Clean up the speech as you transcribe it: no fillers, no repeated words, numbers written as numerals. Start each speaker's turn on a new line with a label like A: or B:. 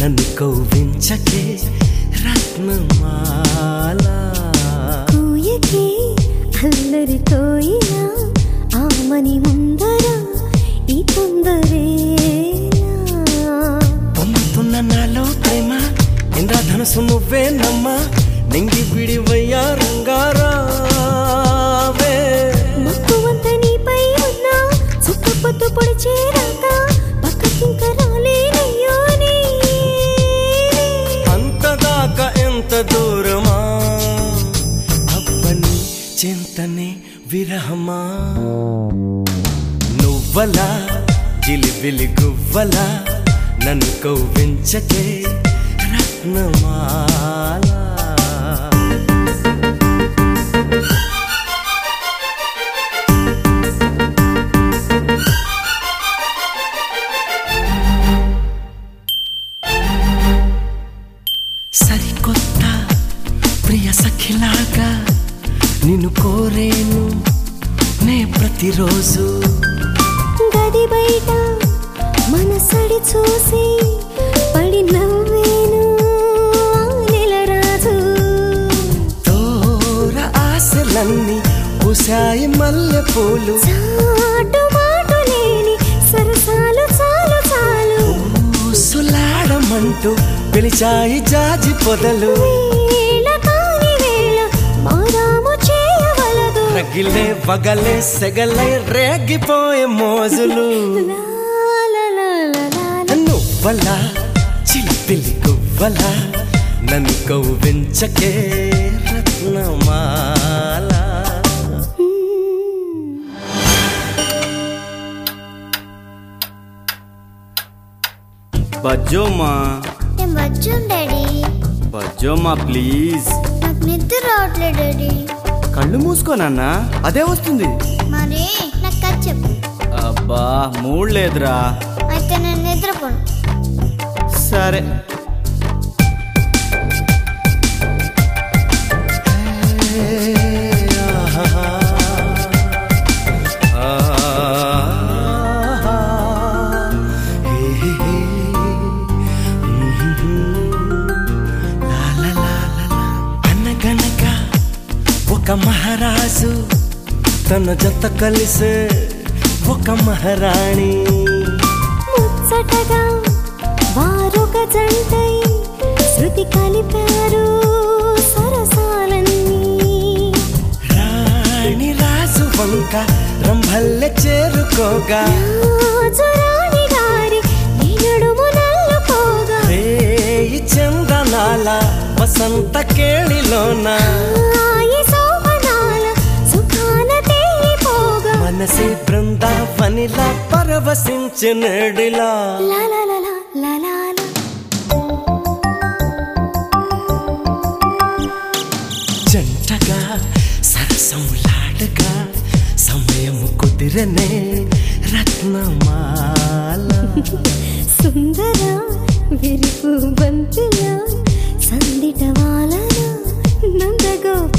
A: నన్ను కౌవించకే రత్నమాల
B: కోయకే అల్లరి కోయిలా ఆమని ముందర ఈ తొందరేలా
A: పొమ్ముతున్న నాలో ప్రేమ ఇంద్రధనుసు నువ్వేనమ్మా నింగి విడివయ్యా రంగారావే
B: మక్కువంత నీపై ఉన్నా సుఖపొద్దు పొడిచేరాక పక్కకింక రాలేనయ్యో నీ
A: అంతదాకా ఎంత దూరమా అవ్వని చింతనే విరహమా నువ్వలా జిలిబిలి గువ్వలా నన్ను కౌవించకే రత్నమాల సరికొత్త ప్రియ సఖిలాగా నిన్ను కోరేను నే ప్రతిరోజు
B: గది బయట మనసడి చూసి పడి నవ్వేను నెలరాజు
A: తోర ఆశలన్నీ పూసాయి మల్లె పూలు
B: చాటు మాటు లేని సరసాలు చాలు చాలు
A: ఊసులాడమంటూ పిలిచాయి జాజి పొదలు
B: వేళ కాని వేళ మారాము చేయవలదు
A: రగిలే వగలే సెగలై రేగిపోయే మోజులు
B: లా లా లా లా లా.
A: నువ్వలా చిలిపిలి గువ్వలా నన్ను కౌవించకే రత్నమాల
C: బజ్జోమా
B: నేను వచ్చాను డాడీ
C: బజ్జోమా ప్లీజ్
B: నాకు నిద్ర రావట్లేదు డాడీ
C: కళ్ళు మూసుకోనన్నా అదే వస్తుంది
B: మరి నాకు కథ చెప్పు
C: అబ్బా మూడ్ లేదురా
B: అయితే నేను నిద్రపోను
C: సరే
A: అనగనగా ఒక మహారాజు తన జత కలిసే ఒక మహారాణి
B: ముచ్చటగా వారొక జంటై శృతి కలిపారు సరసాలన్నీ
A: రాణి రాజు వంక రంభల్లె చేరుకోగా
B: రాజురాణి గారి నిడుము నల్లుకోగా
A: రేయి చందనాల వసంత కేళిలోన
B: ఆయి శోభనాల సుఖాన తేలిపోగా
A: మనసే బృందావనిలా పరవశించినడిలా
B: లా లా లా లా లా లా లా.
A: జంటగా సరసములాడగా సమయము కుదిరనే రత్నమాల
B: సుందర విరుపు బంతిలా సందిట వాలన నందగోప